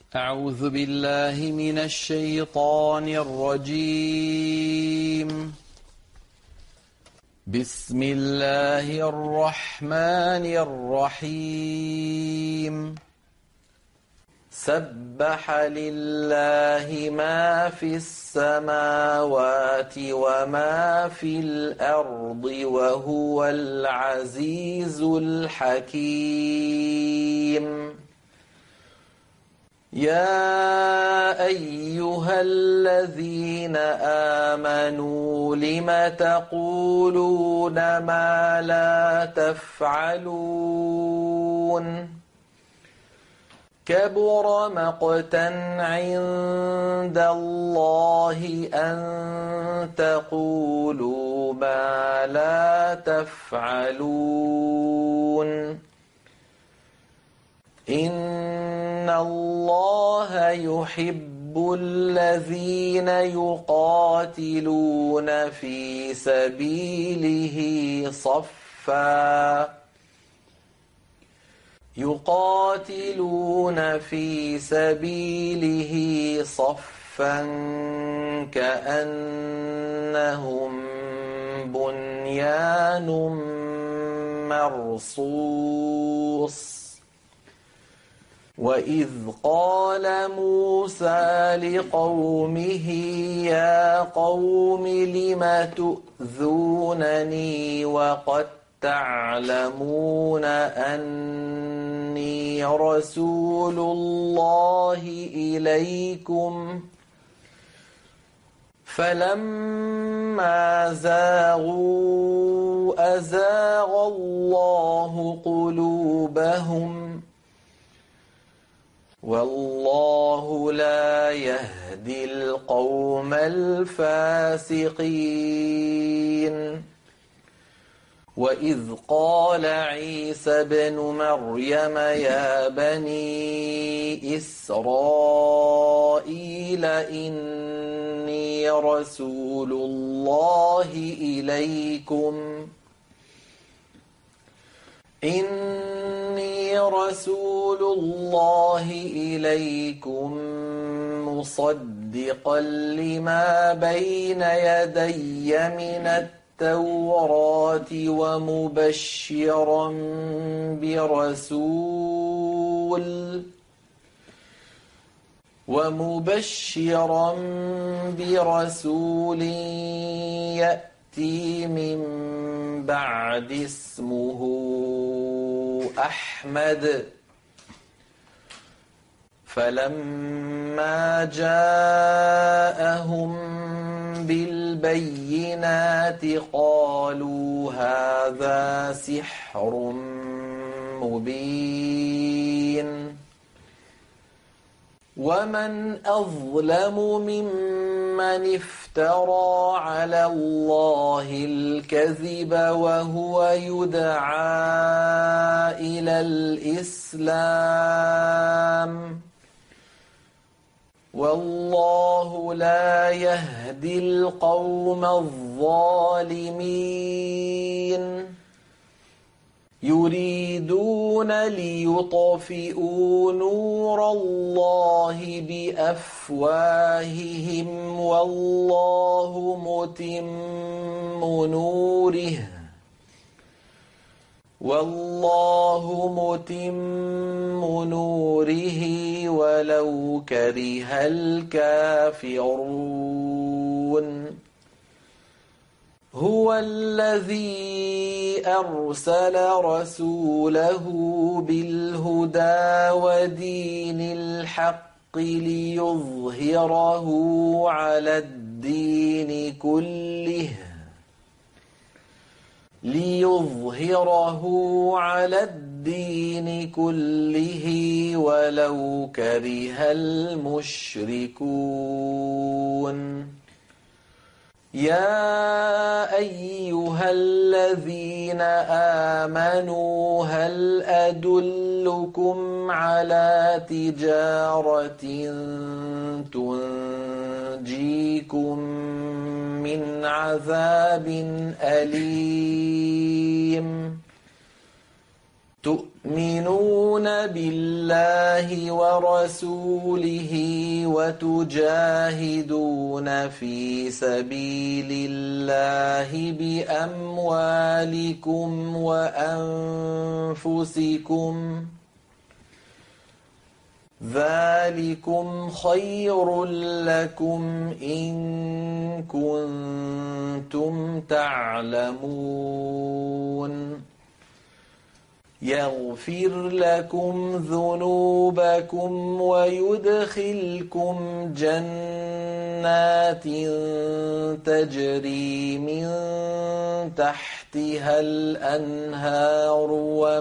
أعوذ بالله من الشيطان الرجيم. بسم الله الرحمن الرحيم. سبح لله ما في السماوات وما في الأرض وهو العزيز الحكيم. يا أيها الذين آمنوا لم تقولون ما لا تفعلون؟ كبر مقتا عند الله أن تقولوا ما لا تفعلون. إن الله يحب الذين يقاتلون في سبيله صفا كأنهم بنيان مرصوص. وإذ قال موسى لقومه يا قوم لم تؤذونني وقد تعلمون أني رسول الله إليكم؟ فلما زاغوا أزاغ الله قلوبهم والله لا يهدي القوم الفاسقين. وإذ قال عيسى ابن مريم يا بني إسرائيل إني رسول الله إليكم مصدقا لما بين يدي من التوراة ومبشرا برسول يأتي من بعد اسمه أحمد. فلما جاءهم بالبينات قالوا هذا سحر مبين. ومن أظلم ممن افترى على الله الكذب وهو يدعى إلى الإسلام والله لا يهدي القوم الظالمين. يريدون ليطفئوا نور الله بأفواههم والله متم نوره ولو كره الكافرون. هو الذي أرسل رسوله بالهدى ودين الحق ليظهره على الدين كله ولو كره المشركون. يا أيها الذين آمنوا هل أدلكم على تجارة تنجيكم من عذاب أليم؟ تؤمنون بالله ورسوله وتجاهدون في سبيل الله بأموالكم وأنفسكم ذلكم خير لكم إن كنتم تعلمون يغفر لكم ذنوبكم ويدخلكم جنات تجري من تحتها الأنهار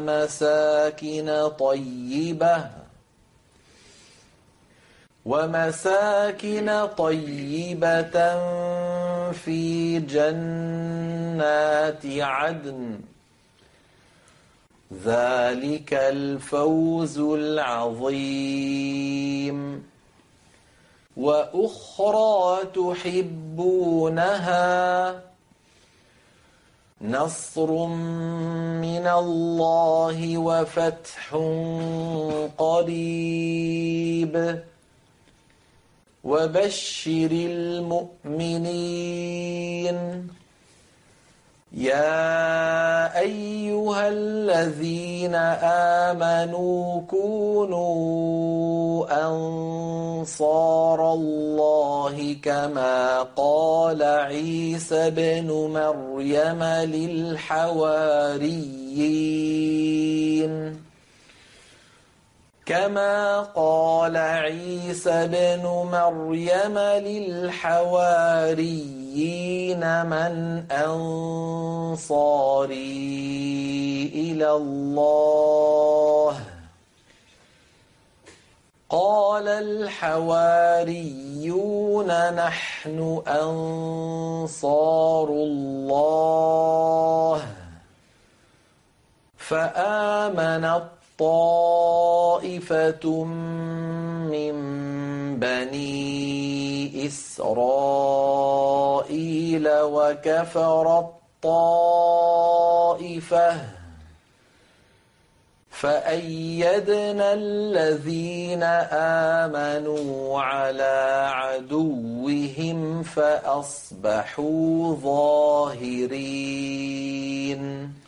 ومساكن طيبة في جنات عدن ذلك الفوز العظيم وأخرى تحبونها نصر من الله وفتح قريب وبشر المؤمنين يا أيها الذين آمنوا كونوا أنصار الله كما قال عيسى ابن مريم للحواريين من أنصاري إلى الله قال الحواريون نحن أنصار الله فآمنت طائفة من بني إسرائيل وكفرت طائفة فأيدنا الذين آمنوا على عدوهم فأصبحوا ظاهرين